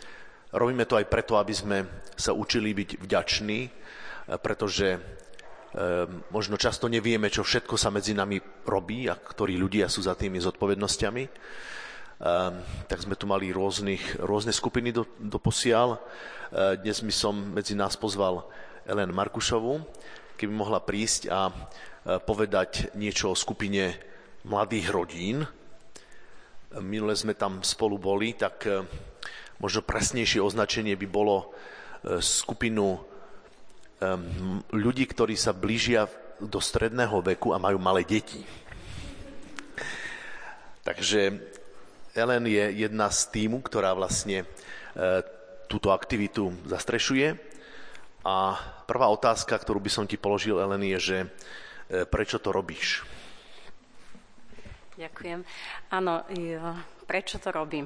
A: Robíme to aj preto, aby sme sa učili byť vďační, pretože možno často nevieme, čo všetko sa medzi nami robí a ktorí ľudia sú za tými zodpovednosťami. Tak sme tu mali rôzne skupiny doposiaľ. Dnes by som medzi nás pozval Ellen Markušovú, keby mohla prísť a povedať niečo o skupine mladých rodín. Minule sme tam spolu boli, tak možno presnejšie označenie by bolo skupinu ľudí, ktorí sa blížia do stredného veku a majú malé deti. Takže Ellen je jedna z týmu, ktorá vlastne túto aktivitu zastrešuje. A prvá otázka, ktorú by som ti položil, Ellen, je, že prečo to robíš?
F: Ďakujem. Áno, prečo to robím?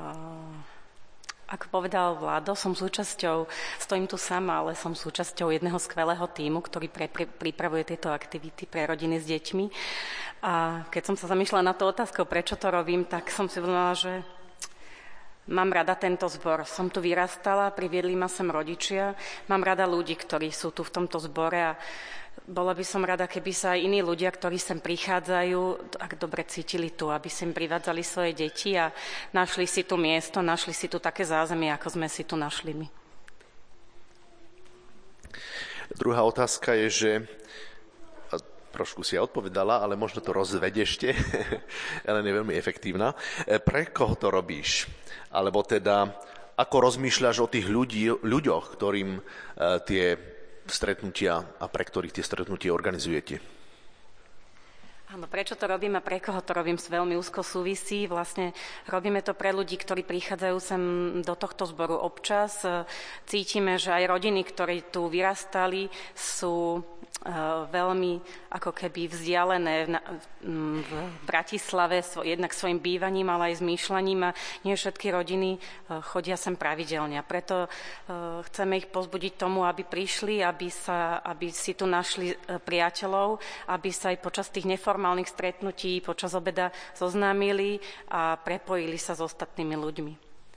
F: Ako povedal Vlado, stojím tu sama, ale som súčasťou jedného skvelého tímu, ktorý pripravuje tieto aktivity pre rodiny s deťmi. A keď som sa zamýšľala na tú otázku, prečo to robím, tak som si uvedomila, že mám rada tento zbor. Som tu vyrastala, priviedli ma sem rodičia. Mám rada ľudí, ktorí sú tu v tomto zbore a bola by som rada, keby sa aj iní ľudia, ktorí sem prichádzajú, ak dobre cítili tu, aby sem privádzali svoje deti a našli si tu miesto, našli si tu také zázemie, ako sme si tu našli my.
A: Druhá otázka je, že trošku si ja odpovedala, ale možno to rozveď ešte. Ellen je veľmi efektívna. Pre koho to robíš? Alebo teda, ako rozmýšľaš o tých ľuďoch, ktorým tie stretnutia a pre ktorých tie stretnutie organizujete?
F: Áno, prečo to robím a pre koho to robím, veľmi úzko súvisí. Vlastne robíme to pre ľudí, ktorí prichádzajú sem do tohto zboru občas. Cítime, že aj rodiny, ktoré tu vyrastali, sú veľmi ako keby vzdialené v Bratislave jednak svojim bývaním, ale aj zmýšľaním a nie všetky rodiny chodia sem pravidelne. A preto chceme ich pozbudiť tomu, aby prišli, aby si tu našli priateľov, aby sa aj počas tých neformálnych stretnutí, počas obeda zoznámili a prepojili sa s ostatnými ľuďmi.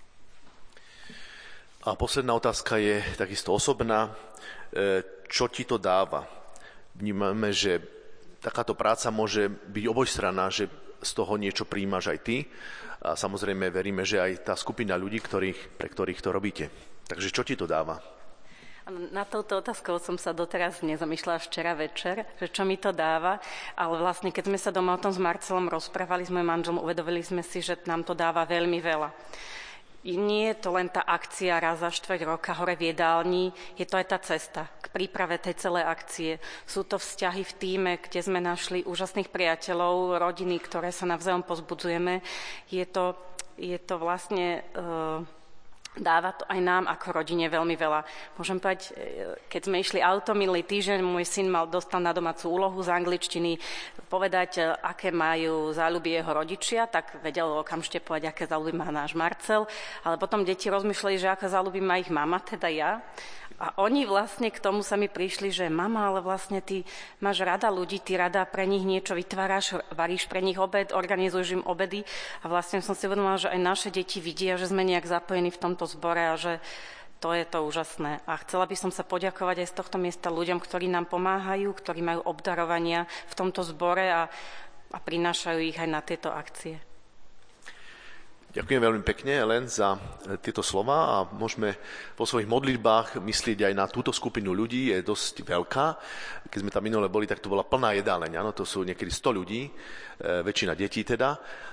A: A posledná otázka je takisto osobná. Čo ti to dáva? Vnímame, že takáto práca môže byť obojstranná, že z toho niečo prijímaš aj ty. A samozrejme veríme, že aj tá skupina ľudí, pre ktorých to robíte. Takže čo ti to dáva?
F: Na touto otázkou som sa doteraz nezamýšľala včera večer, že čo mi to dáva, ale vlastne keď sme sa doma o tom s Marcelom rozprávali s mojím manželom, uvedomili sme si, že nám to dáva veľmi veľa. Nie je to len tá akcia raz za 4 roka hore v jedálni, je to aj tá cesta k príprave tej celej akcie. Sú to vzťahy v tíme, kde sme našli úžasných priateľov, rodiny, ktoré sa navzájom pozbudzujeme. Je to vlastne... Dáva to aj nám ako rodine veľmi veľa. Môžem povedať, keď sme išli autom minulý týždeň, môj syn dostal na domácu úlohu z angličtiny povedať, aké majú záľuby jeho rodičia, tak vedel okamžite povedať, aké záľuby má náš Marcel, ale potom deti rozmýšľali, že aké záľuby má ich mama, teda ja. A oni vlastne k tomu sami prišli, že mama, ale vlastne ty máš rada ľudí, ty rada pre nich niečo vytváraš, varíš pre nich obed, organizuješ im obedy. A vlastne som si uvedomila, že aj naše deti vidia, že sme nejak zapojení v tomto zbore a že to je to úžasné. A chcela by som sa poďakovať aj z tohto miesta ľuďom, ktorí nám pomáhajú, ktorí majú obdarovania v tomto zbore a prinášajú ich aj na tieto akcie.
A: Ďakujem veľmi pekne, Ellen, za tieto slova a môžeme vo svojich modlitbách myslieť aj na túto skupinu ľudí, je dosť veľká. Keď sme tam minule boli, tak to bola plná jedáleň, áno, to sú niekedy 100 ľudí, väčšina detí teda,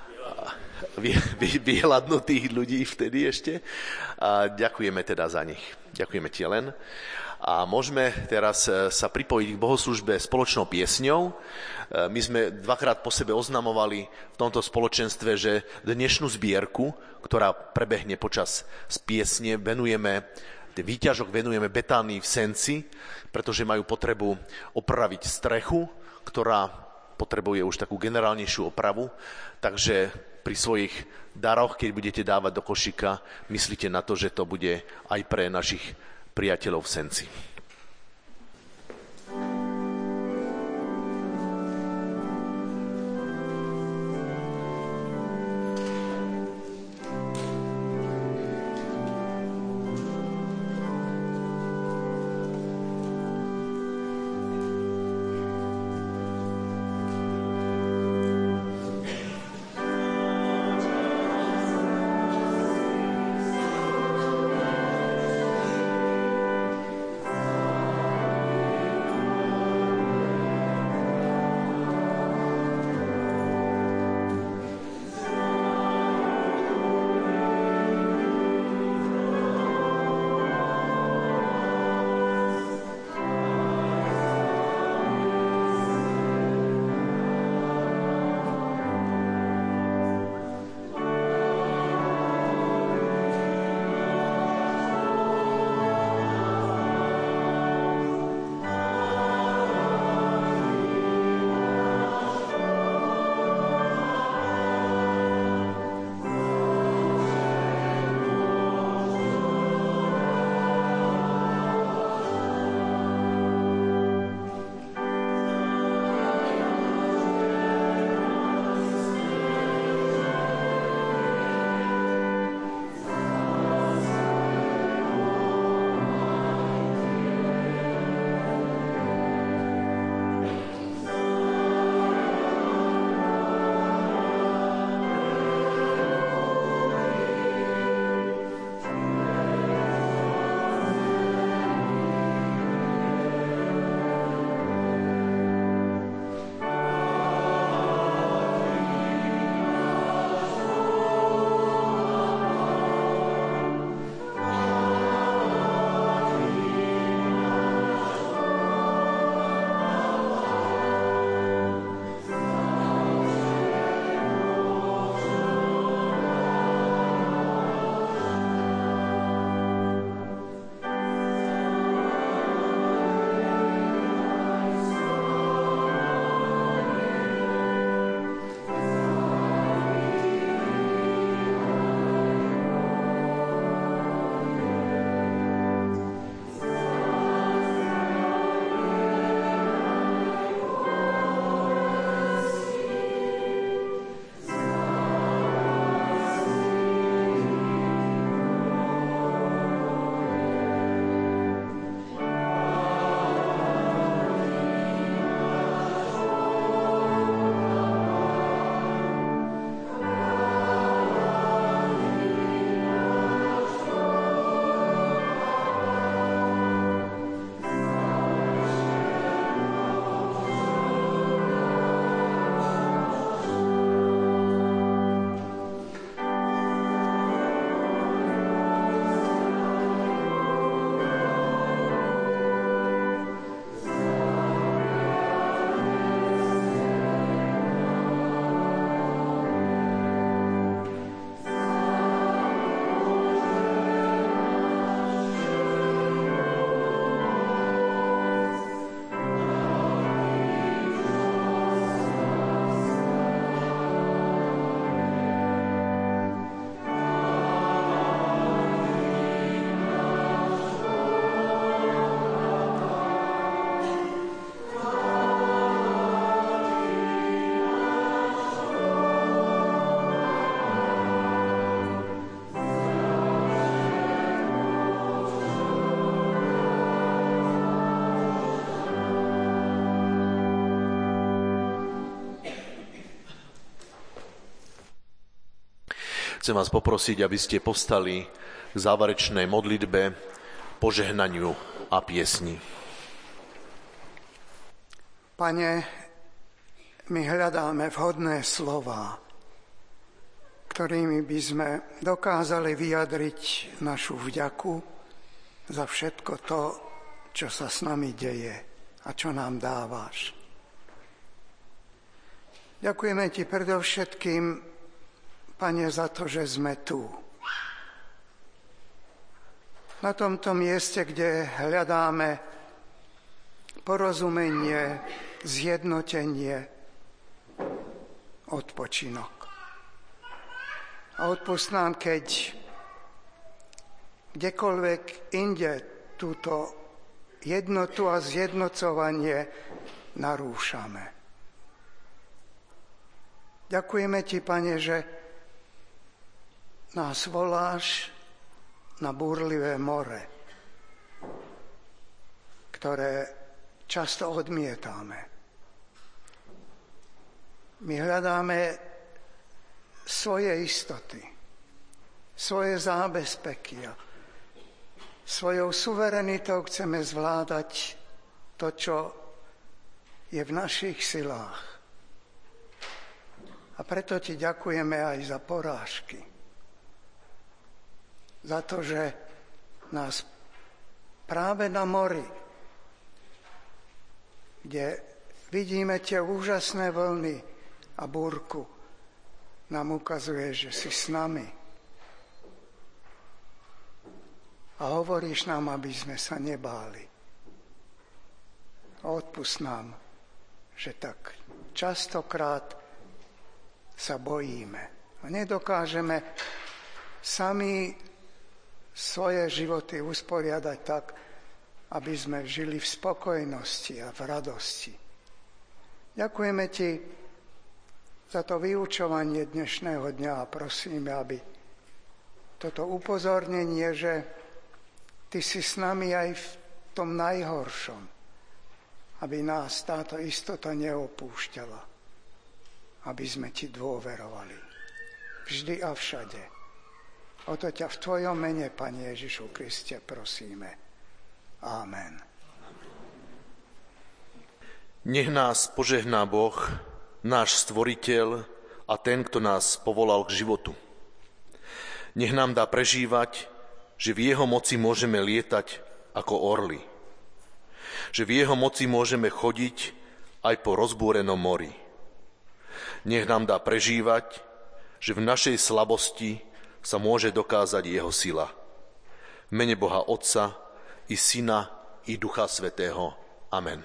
A: vyhľadnutých ľudí vtedy ešte a ďakujeme teda za nich. Ďakujeme ti, Ellen. A môžeme teraz sa pripojiť k bohoslúžbe spoločnou piesňou. My sme dvakrát po sebe oznamovali v tomto spoločenstve, že dnešnú zbierku, ktorá prebehne počas piesne, výťažok venujeme Betánii v Senci, pretože majú potrebu opraviť strechu, ktorá potrebuje už takú generálnejšiu opravu. Takže pri svojich daroch, keď budete dávať do košíka, myslíte na to, že to bude aj pre našich priateľov v Senci. Chcem vás poprosiť, aby ste povstali k záverečnej modlitbe, požehnaniu a piesni.
G: Pane, my hľadáme vhodné slová, ktorými by sme dokázali vyjadriť našu vďaku za všetko to, čo sa s nami deje a čo nám dávaš. Ďakujeme ti predovšetkým, Pane, za to, že sme tu. Na tomto mieste, kde hľadáme porozumenie, zjednotenie, odpočinok. A odpusť nám, keď kdekoľvek inde túto jednotu a zjednocovanie narúšame. Ďakujeme ti, Pane, že nás voláš na búrlivé more, ktoré často odmietame. My hľadáme svoje istoty, svoje zábezpeky a svojou suverenitou chceme zvládať to, čo je v našich silách. A preto ti ďakujeme aj za porážky. Za to, že nás práve na mori, kde vidíme tie úžasné vlny a búrku, nám ukazuje, že si s nami. A hovoríš nám, aby sme sa nebáli. A odpusť nám, že tak častokrát sa bojíme. A nedokážeme sami svoje životy usporiadať tak, aby sme žili v spokojnosti a v radosti. Ďakujeme ti za to vyučovanie dnešného dňa a prosíme, aby toto upozornenie, že ty si s nami aj v tom najhoršom, aby nás táto istota neopúšťala, aby sme ti dôverovali. Vždy a všade. O to ťa v tvojom mene, Pane Ježišu Kriste, prosíme. Amen.
A: Nech nás požehná Boh, náš stvoriteľ a ten, kto nás povolal k životu. Nech nám dá prežívať, že v jeho moci môžeme lietať ako orly. Že v jeho moci môžeme chodiť aj po rozbúrenom mori. Nech nám dá prežívať, že v našej slabosti sa môže dokázať jeho sila. V mene Boha Otca i Syna i Ducha Svätého. Amen.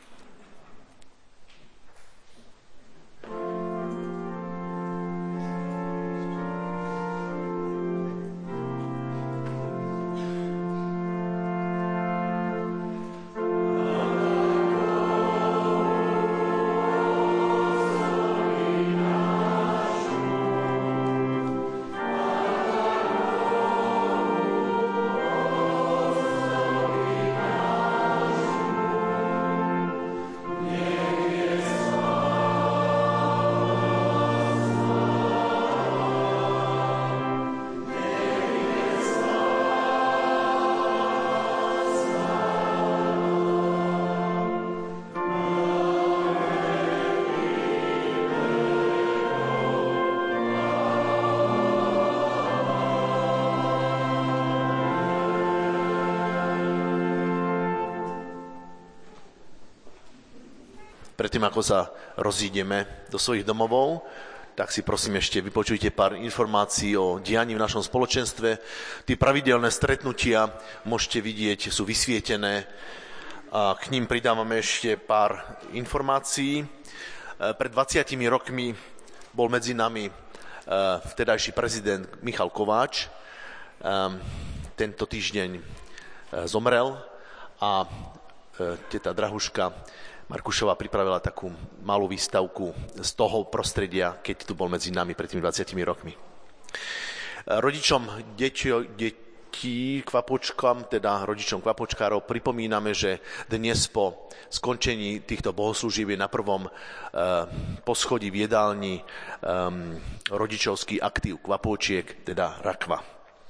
A: Predtým, ako sa rozídeme do svojich domovov, tak si prosím ešte vypočujte pár informácií o dianí v našom spoločenstve. Tie pravidelné stretnutia môžete vidieť, sú vysvietené a k ním pridávame ešte pár informácií. Pred 20 rokmi bol medzi nami vtedajší prezident Michal Kováč. Tento týždeň zomrel a teta Drahuška Markušová pripravila takú malú výstavku z toho prostredia, keď tu bol medzi nami pred tými 20 rokmi. Rodičom kvapočkám, teda rodičom kvapočkárov, pripomíname, že dnes po skončení týchto bohoslúžieb je na prvom poschodí v jedálni rodičovský aktív kvapôčiek, teda rakva.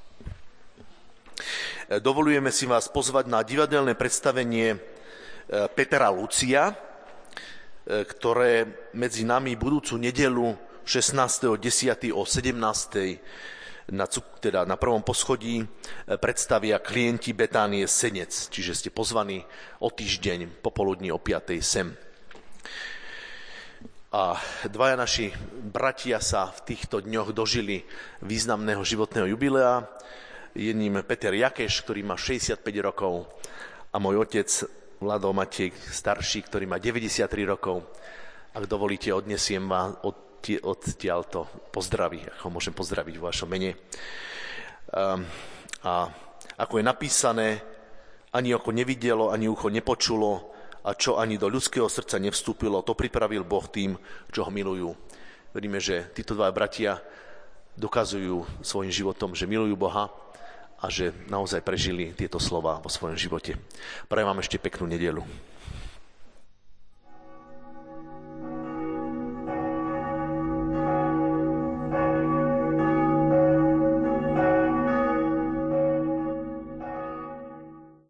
A: Dovolujeme si vás pozvať na divadelné predstavenie Petra Lucia, ktoré medzi nami budúcu nedeľu 16.10. o 17.00 na prvom poschodí predstavia klienti Betánie Senec, čiže ste pozvaní o týždeň popoludní o 5.00 sem. A dvaja naši bratia sa v týchto dňoch dožili významného životného jubilea. Je ním Peter Jakeš, ktorý má 65 rokov, a môj otec Vlado Matiek, starší, ktorý má 93 rokov. Ak dovolíte, odnesiem vás odtiaľto pozdraví, ako môžem pozdraviť vo vašom mene. A ako je napísané, ani oko nevidelo, ani ucho nepočulo, a čo ani do ľudského srdca nevstúpilo, to pripravil Boh tým, čo ho milujú. Veríme, že títo dva bratia dokazujú svojim životom, že milujú Boha a že naozaj prežili tieto slová vo svojom živote. Prajem vám ešte peknú nedeľu.